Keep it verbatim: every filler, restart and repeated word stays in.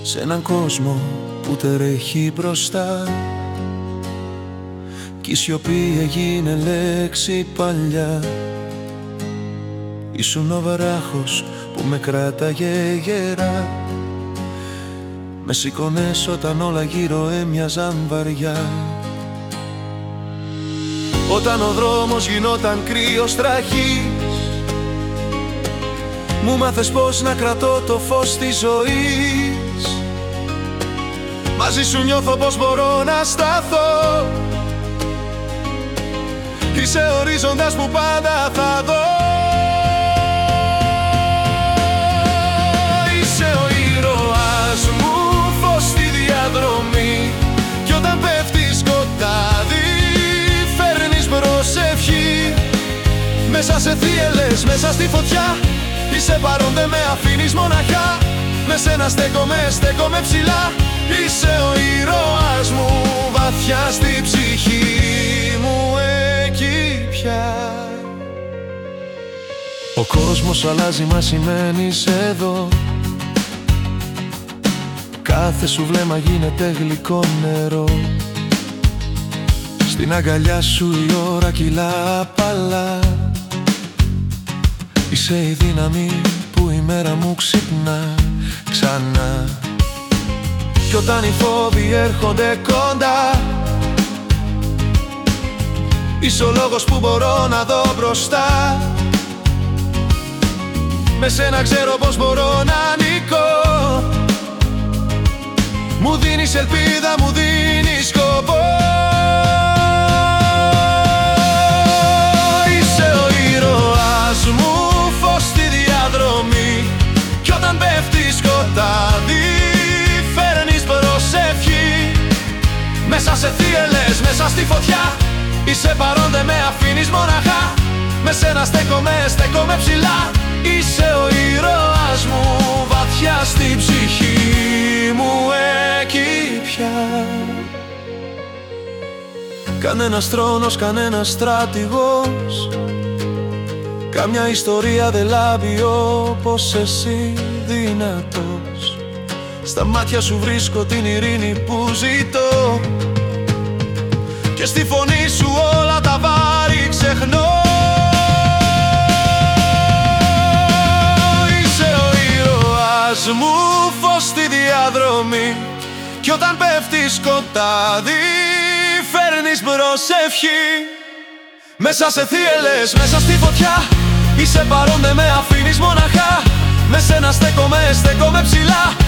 σε έναν κόσμο που τρέχει μπροστά κι η σιωπή έγινε λέξη παλιά. Ήσουν ο βράχος που με κράταγε γερά, με σήκωνες όταν όλα γύρω έμοιαζαν βαριά. Όταν ο δρόμος γινόταν κρύος τραχής, μου μάθες πως να κρατώ το φως της ζωής. Μαζί σου νιώθω πως μπορώ να σταθώ, είσαι ορίζοντας που πάντα θα δω. Είσαι ο ήρωας μου, φως στη διαδρομή, κι όταν πέφτει σκοτάδι φέρνεις προσευχή. Μέσα σε θύελλες, μέσα στη φωτιά, είσαι παρόν, δεν με αφήνεις μοναχά. Με σένα στέκομαι, στέκομαι ψηλά. Είσαι ο ήρωας μου, βαθιά στη ψυχή μου εκεί πια. Ο κόσμος αλλάζει, μα σημαίνεις εδώ. Κάθε σου βλέμμα γίνεται γλυκό νερό. Στην αγκαλιά σου η ώρα κυλά απαλά. Είσαι η δύναμη που η μέρα μου ξυπνά ξανά. Κι όταν οι φόβοι έρχονται κοντά, είσαι ο λόγος που μπορώ να δω μπροστά. Με σένα ξέρω πως μπορώ να νικώ. Μου δίνεις ελπίδα, μου δίνεις σκοπό. Είσαι ο ήρωας μου, φως στη διαδρομή, κι όταν πέφτει σκοτάδι φέρνεις προσευχή. Μέσα σε θύελλες, μέσα στη φωτιά, είσαι παρόν, δεν με αφήνεις μοναχά. Με σένα στέκομαι, στέκομαι ψηλά. Είσαι ο ήρωας μου, βαθιά στη ψυχή μου εκεί πια. Κανένας θρόνος, κανένας στρατηγός, καμιά ιστορία δεν λάβει όπως εσύ δυνατός. Στα μάτια σου βρίσκω την ειρήνη που ζητώ, και στη φωνή σου όλα τα βάρη ξεχνώ. Είσαι ο ήρωας μου, φως στη διαδρομή, κι όταν πέφτει σκοτάδι φέρνεις προσευχή. Μέσα σε θύελλες, μέσα στη φωτιά, είσαι παρόν, δεν με αφήνεις μοναχά. Με σένα στέκομαι, στέκομαι ψηλά.